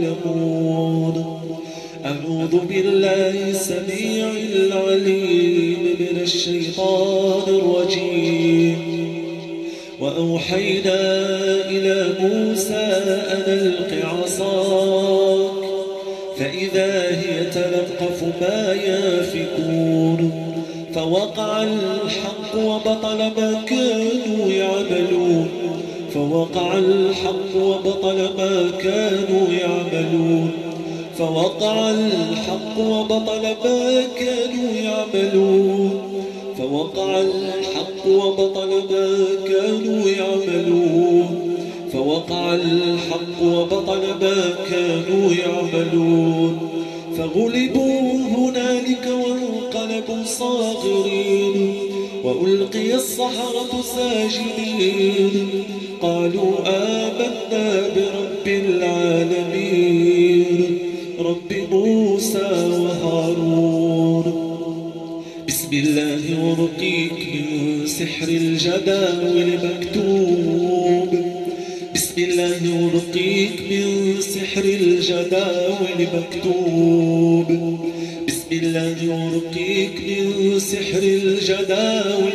يعلمون. أعوذ بالله السميع العليم من الشيطان الرجيم. وأوحينا إلى موسى أن ألق عصاك فإذا هي تلقف ما يافكون فوقع الحق وبطل ما كانوا يعملون فوقع الحق وبطل ما كانوا يعملون فوقع الحق وبطل ما كانوا يعملون فوقع الحق وبطل ما كانوا يعملون فوقع الحق وبطل ما كانوا يعملون فغلبوا هنالك وانقلبوا صاغرين وألقي السحرة ساجدين قالوا آمنا برب العالمين رب موسى وهارون. بسم الله ورقيك من سحر الجداول مكتوب بسم الله ورقيك من سحر الجداول مكتوب بسم الله ورقيك من سحر الجداول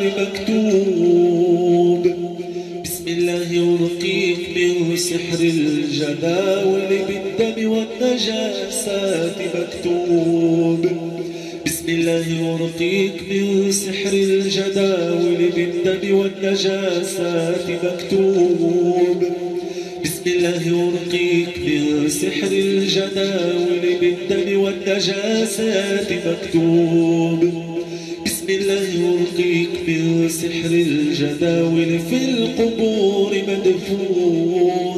مكتوب بسم الله ورقيك من سحر الجداول بالدم والنجاسات مكتوب بسم الله ورقيك من سحر الجداول بالدم والنجاسات مكتوب بسم الله ورقيك من سحر الجداول بالدم والنجاسات مكتوب بسم الله ورقيك من سحر الجداول في القبور مدفون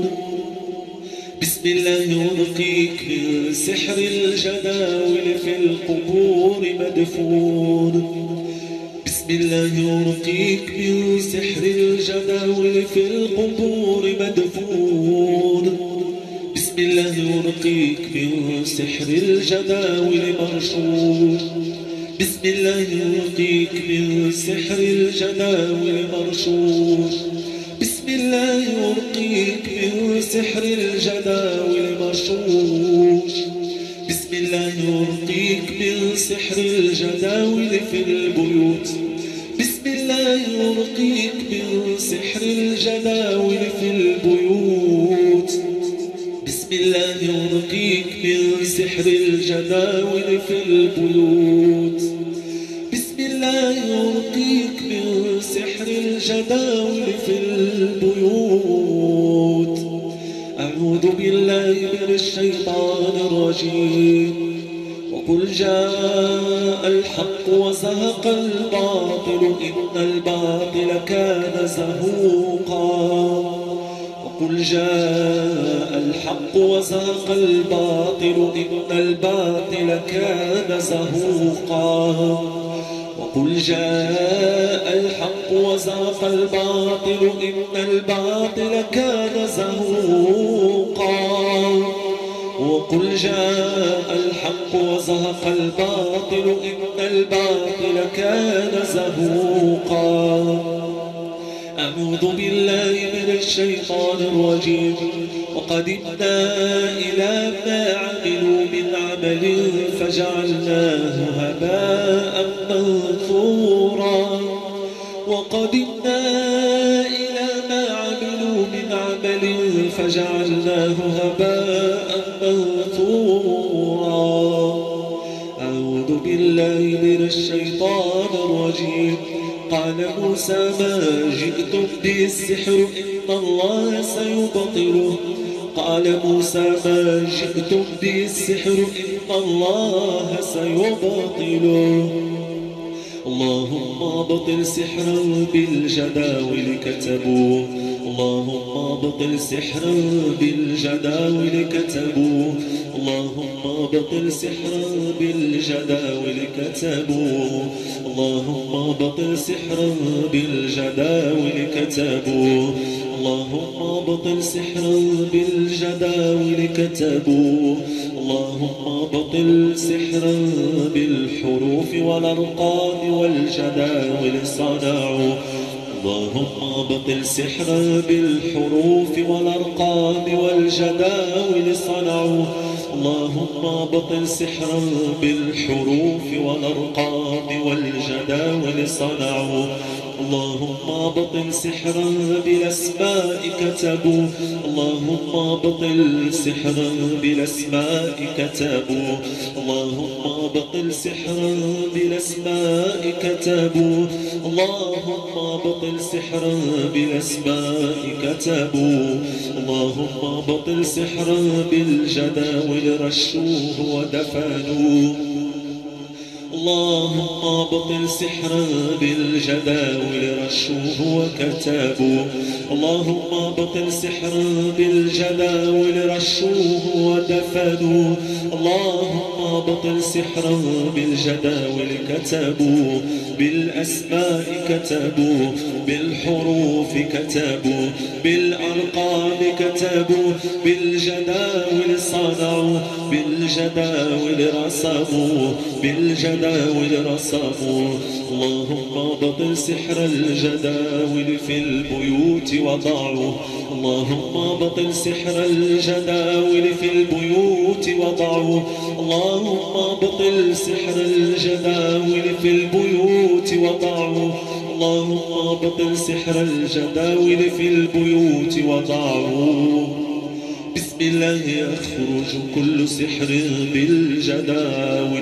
بسم الله ورقيك من سحر الجداول في القبور مدفون بسم الله ورقيك من سحر الجداول في القبور مدفون بسم الله ورقيك من سحر الجداول مرشوش بسم الله ورقيك من سحر الجداول مرشوش بسم الله ورقيك من سحر الجداول مرشوش بسم الله ورقيك من سحر الجداول في البيوت بسم الله ورقيك من سحر الجداول في البيوت بسم الله ورقيك من سحر الجداول في البيوت بسم الله ورقيك من سحر الجداول في البيوت. أعوذ بالله من الشيطان الرجيم. وقل جاء الحق وزهق الباطل إن الباطل كان زهوقا وقل جاء الحق وزهق الباطل إن الباطل كان زهوقا وقل جاء الحق وزهق الباطل إن الباطل كان زهوقا وقل جاء الحق وزهق الباطل إن الباطل كان زهوقا. أعوذ بالله من الشيطان الرجيم. وقدمنا إلى ما عملوا من عمل فجعلناه هباء منثورا وقدمنا إلى ما عملوا من عمل فجعلناه هباء منثورا. أعوذ بالله من الشيطان الرجيم. قال موسى ما جئتم به السحر إن الله سيبطله قال موسى ما جئتم به السحر إن الله سيبطله. اللهم ابطل سحرا بالجداول كتبوه اللهم ابطل سحرا بالجداول كتبوه اللهم بطل سحرا بالجداول كتبوا اللهم بطل سحرا بالجداول كتبوا اللهم بطل سحرا بالجداول كتبوا اللهم بطل سحرا بالحروف والأرقام والجداول صنعوا اللهم بطل سحرا بالحروف والأرقام والجداول صنعوا اللهم بطل سحرا بالحروف والأرقام والجداول صنعوا اللهم بطل سحرا بالأسماء كتبوا اللهم بطل سحرا بالأسماء كتبوا اللهم بطل سحرا بالأسماء كتبوا اللهم بطل سحرا بالأسماء كتبوا اللهم بطل سحرا بالجداول رشوه ودفنوا اللهم بطل سحرا بالجداول رشوه وكتبوا اللهم بطل سحرا بالجداول رشوه ودفنوا اللهم بطل سحرا بالجداول كتبوا بالأسماء كتبوا بالحروف كتبوا بالأرقام كتبوا بالجداول صنعوا بالجداول رسموا بالجداول رسموا اللهم بطل سحر الجداول في البيوت وضعوا اللهم بطل سحر الجداول في البيوت وضعوا اللهم بطل سحر الجداول في البيوت وضعوا اللهم بطل سحر الجداول في البيوت وضعوا بسم الله يخرج كل سحر بالجداول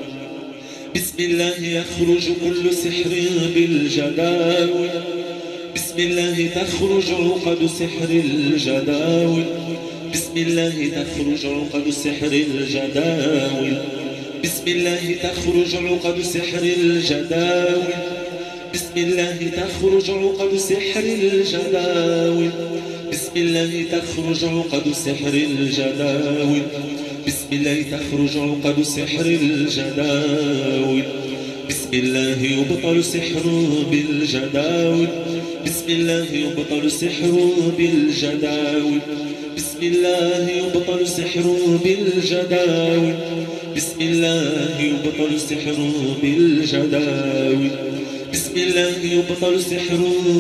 بسم الله يخرج كل سحر بالجداول بسم الله تخرج عقد سحر الجداول بسم الله تخرج عقد سحر الجداول بسم الله تخرج عقد سحر الجداول بسم الله تخرج عقد سحر الجداول بسم الله تخرج عقد سحر الجداول بسم الله تخرج عقد سحر الجداول بسم الله يبطل سحر بالجداول بسم الله يبطل سحر بالجداول بسم الله يبطل سحر بالجداول بسم الله يبطل سحر بالجداول بسم الله يبطل سحر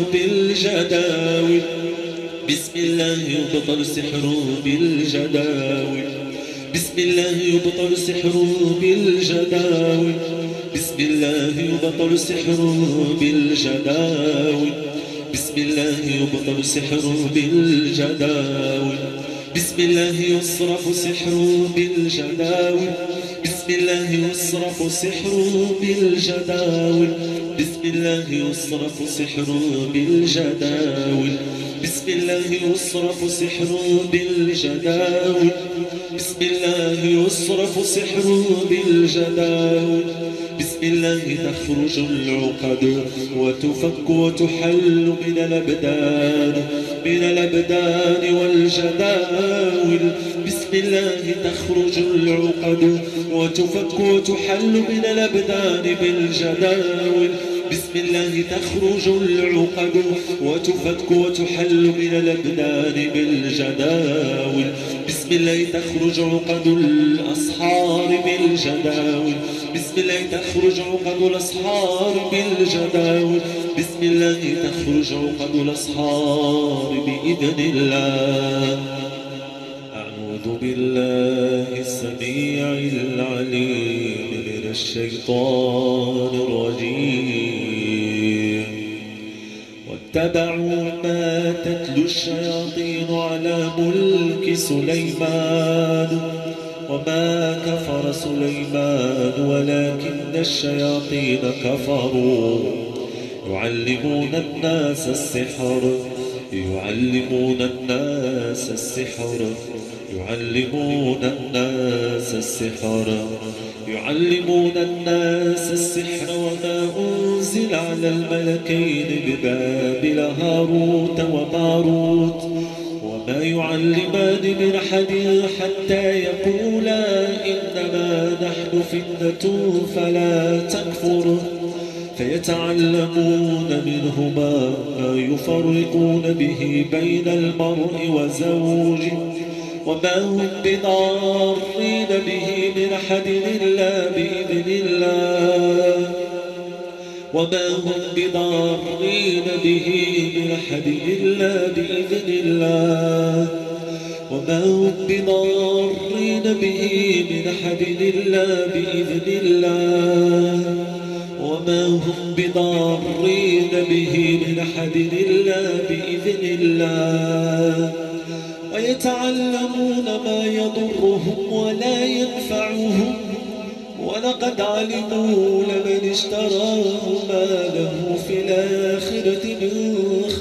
بالجداول بسم الله يبطل سحر بالجداول بسم الله يبطل سحر بالجداول بسم الله يبطل سحر بالجداول بسم الله يبطل سحر بالجداول بسم الله يصرف سحر بالجداول بسم الله يصرف سحر بالجداول بسم الله يصرف سحر بالجداول بسم الله يصرف سحر بالجداول بسم الله يصرف سحر بالجداول بسم الله تخرج العقد وتفك وتحل من الأبدان من الأبدان والجداول بسم الله تخرج العقد وتفك وتحل من الأبدان بالجداول بسم الله تخرج العقد وتفك وتحل من الأبدان بالجداول بسم الله تخرج عقد الأسحار بالجداول بسم الله تخرج عقد الأسحار بالجداول بسم الله تخرج عقد الأسحار بإذن الله. أعوذ بالله السميع العليم من الشيطان الرجيم. واتبعوا ما تتلو الشياطين على ملك سليمان وما كفر سليمان ولكن الشياطين كفروا يعلمون الناس السحر يعلمون الناس السحر يعلمون الناس السحر يعلمون الناس السحر وما أنزل على الملكين ببابل هاروت وماروت وما يعلمان من أحد حتى يقولا نحن فتنة فلا تكفر فيتعلمون منهما ما يفرقون به بين المرء وزوجه وما هم بضارين به من أحد إلا بإذن الله وما هم بضارين به من أحد إلا بإذن الله وما هم بضارين به من أحد إلا بإذن الله وما هم بضارين به من أحد إلا بإذن الله ويتعلمون ما يضرهم ولا ينفعهم ولقد علموا لمن اشتراه ما له في الآخرة من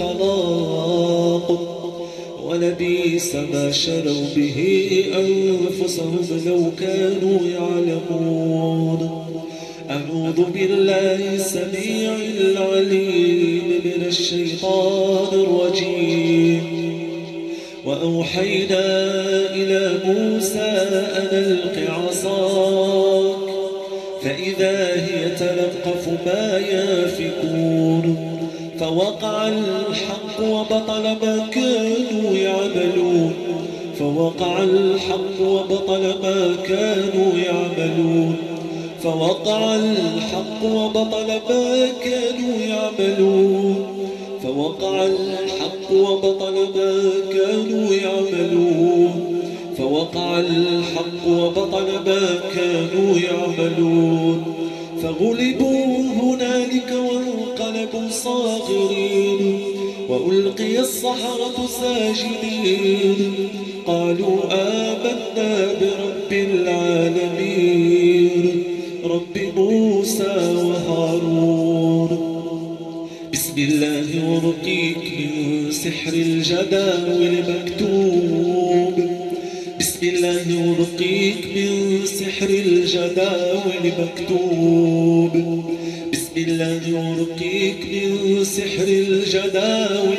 خلاق ولبئس ما شروا به أنفسهم لو كانوا يعلمون. أعوذ بالله السميع العليم من الشيطان الرجيم. وأوحينا إلى موسى أن ألق عصاك فإذا هي تلقف ما يافكون فوقع الحق وبطل ما كانوا يعملون فوقع الحق وبطل ما كانوا يعملون فوقع الحق وبطل ما كانوا يعملون فوقع الحق وبطل ما كانوا يعملون فوقع الحق وبطل ما كانوا يعملون فغلبوا هنالك وانقلبوا صاغرين وألقي السحرة ساجدين قالوا آمنا برب العالمين رب موسى وهارون. بسم الله يرقيك من سحر الجداول مكتوب بسم الله يرقيك من سحر الجداول مكتوب بسم الله يرقيك من سحر الجداول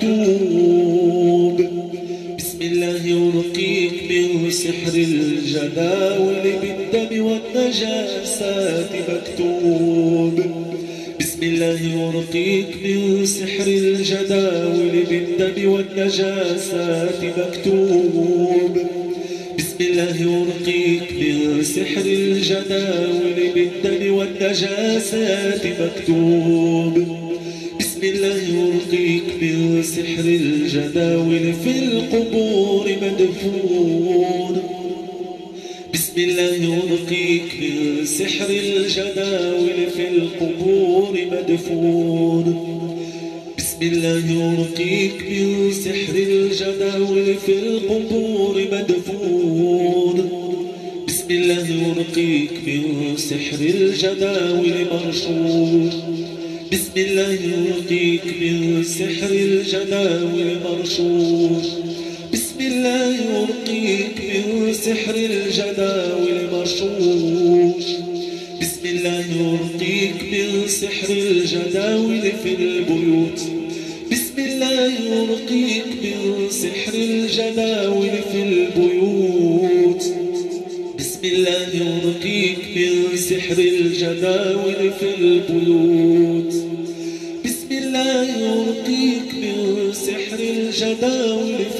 مكتوب بسم الله يرقيك من سحر الجداول بالدم والنجاسات مكتوب بسم الله يرقيك من سحر الجداول بالدم والنجاسات مكتوب بسم الله يرقيك من سحر الجداول بالدم والنجاسات مكتوب بسم الله يرقيك من سحر الجداول في القبور مدفون بسم الله يرقيك من سحر الجداول في القبور مدفون بسم الله يرقيك من سحر الجداول في القبور مدفون بسم الله يرقيك من سحر الجداول مرشود بسم الله يرقيك من سحر الجداول مرشود بسم الله يرقيك من سحر الجداول مرشود بسم الله يرقيك من سحر الجداول في البيوت بسم الله يرقيك من سحر الجداول في البيوت بسم الله يرقيك من سحر الجداول في البيوت بسم الله يرقيك من سحر الجداول في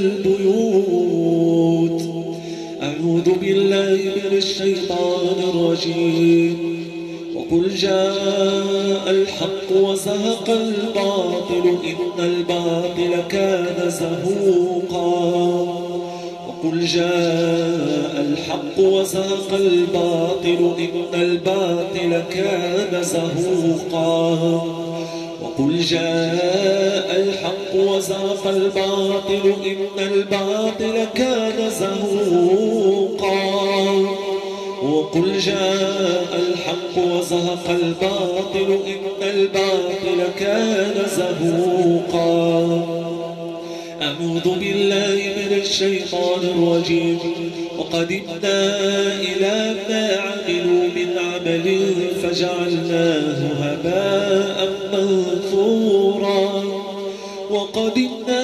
البيوت. أعوذ بالله من الشيطان الرجيم. وقل جاء الحق وزهق الباطل إن الباطل كان زهوقا وقل جاء الحق وزهق الباطل إن الباطل كان زهوقا وقل جاء الحق وزهق الباطل إن الباطل كان زهوقا وقل جاء الحق وزهق الباطل إن الباطل كان زهوقا. أعوذ بالله من الشيطان الرجيم. وقدمنا إلى ما عملوا من عمل فجعلناه هباء منثورا وقدمنا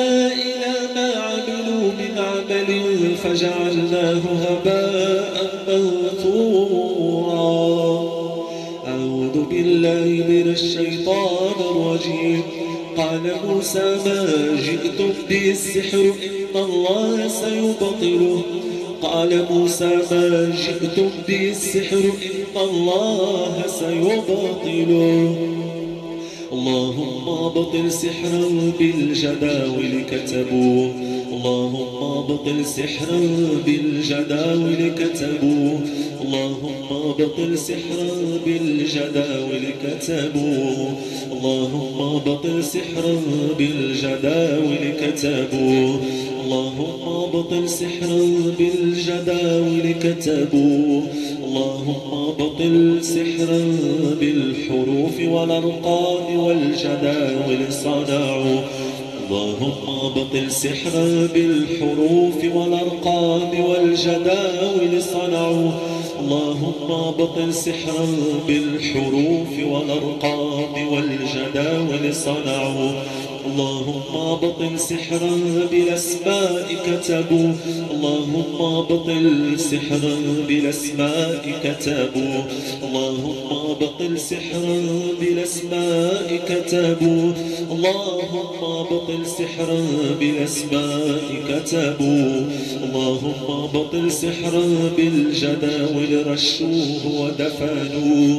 إلى ما عملوا من عمل فجعلناه هباء منثورا. أعوذ بالله من الشيطان الرجيم. قال موسى ما جئتم به السحر إن الله سيبطله. قال موسى ما جئتم به السحر إن الله سيبطله. اللهم ابطل سحرا بالجداول كتبوه. اللهم ابطل سحرا بالجداول كتبوه. اللهم ابطل سحرا بالجداول كتبوه. اللهم ابطل سحرا بالجداول كتبوه. اللهم ابطل سحرا بالجداول كتبوه. اللهم ابطل سحرا بالحروف والارقام والجداول صنعوا. اللهم ابطل سحرا بالحروف والارقام والجداول صنعوا. اللهم ابطل سحرا بالحروف والارقام والجداول صنعوا. اللهم ابطل سحرا بالاسماء كتبوا. اللهم ابطل سحرا بالاسماء كتبوا. اللهم ابطل سحرا بالاسماء كتبوا. اللهم ابطل سحرا بالاسماء كتبوا. اللهم ابطل سحرا بالجداول رشوه ودفنوه.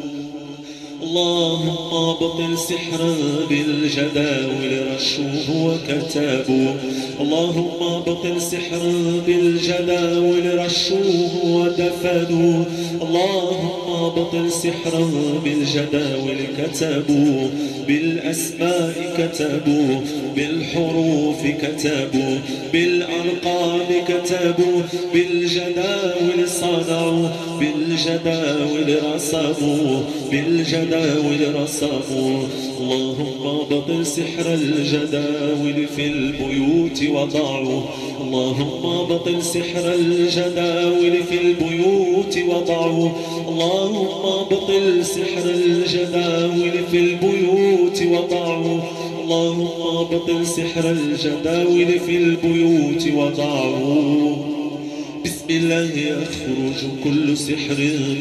اللهم ابطل سحرا بالجداول رشوه وكتبوا. اللهم ابطل سحرا بالجداول رشوه ودفنوا. اللهم ابطل سحرا بالجداول كتبوا. بالاسماء كتبوا. بالحروف كتبوا. بالارقام كتبوا. بالجداول صنعوا. بالجداول رسموا. بالجداول رسموا. اللهم ابطل سحر الجداول في البيوت وضعوا. اللهم ابطل سحر الجداول في البيوت وضعوا. اللهم ابطل سحر الجداول في البيوت وضعوا. اللهم ابطل سحر الجداول في البيوت وضعوا. بسم الله يخرج كل سحر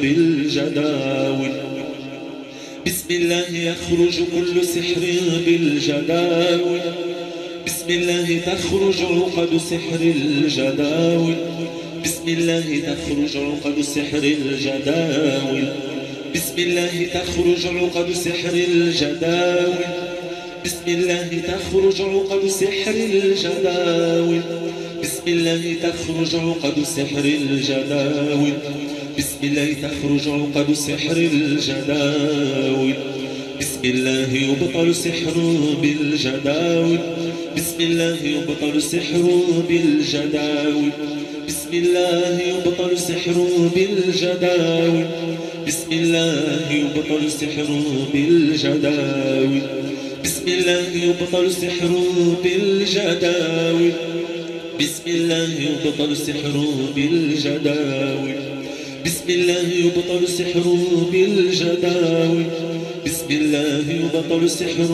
بالجداول. بسم الله يخرج كل سحر بالجداول. بسم الله تخرج عقد سحر الجداول. بسم الله تخرج عقد سحر الجداول. بسم الله تخرج عقد سحر الجداول. بسم الله تخرج عقد سحر الجداول. بسم الله تخرج عقد سحر الجداول. بسم الله تخرج عقد سحر الجداول. بسم الله يبطل سحر بالجداول. بسم الله يبطل سحر بالجداول. بسم الله يبطل سحر بالجداول. بسم الله يبطل سحر بالجداول. بسم الله يبطل سحر بالجداول. بسم الله يبطل سحر بالجداول. بسم الله يبطل سحر بالجداول. بسم الله يبطل سحر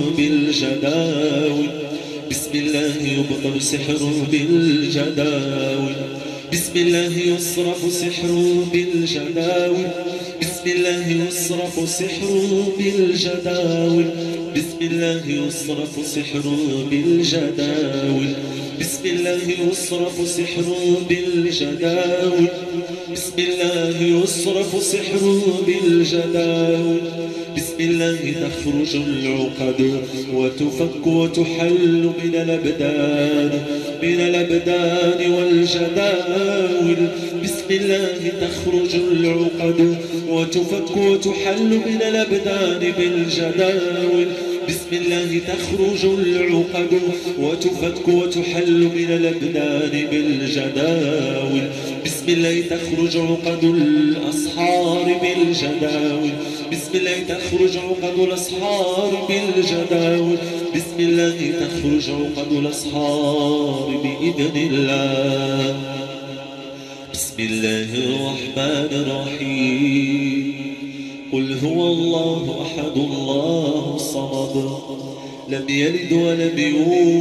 بالجداول. بسم الله يبطل سحر بالجداول. بسم الله يصرف سحر بالجداول. بسم الله يصرف سحر بالجداول. بسم الله يصرف سحر بالجداول. بسم الله يصرف سحر بالجداول. بسم الله يصرف سحر بالجداول. بسم الله تخرج العقد وتفك وتحل من الأبدان من الأبدان والجداول. بسم الله تخرج العقد وتفك وتحل من الأبدان بالجداول. بسم الله تخرج العقد وتفك وتحل من الأبدان بالجداول. بسم الله تخرج عقد الأسحار بالجداول. بسم الله تخرج عقد الأسحار بالجداول. بسم الله تخرج عقد الأسحار بإذن الله. بسم الله الرحمن الرحيم. قل هو الله أحد الله الصمد لم يلد ولم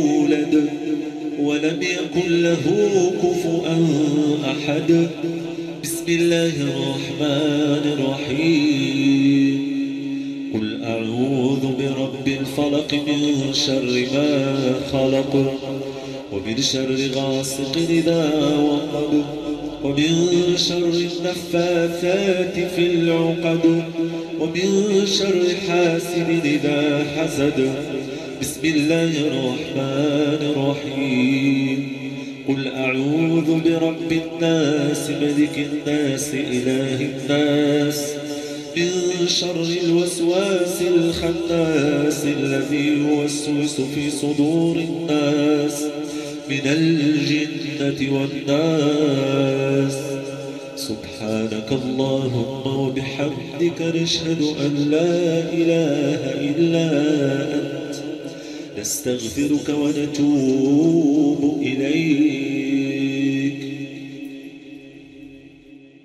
يولد ولم يكن له كفوا أحد. بسم الله الرحمن الرحيم قل أعوذ برب الفلق من شر ما خلق ومن شر غاسق إذا وقب ومن شر النفاثات في العقد ومن شر حاسد إذا حسد بسم الله الرحمن الرحيم قل أعوذ برب الناس ملك الناس إله الناس من شر الوسواس الخناس الذي يوسوس في صدور الناس من الجنة والناس سبحانك اللهم وبحمدك نشهد أن لا إله إلا أنت نستغفرك ونتوب إليك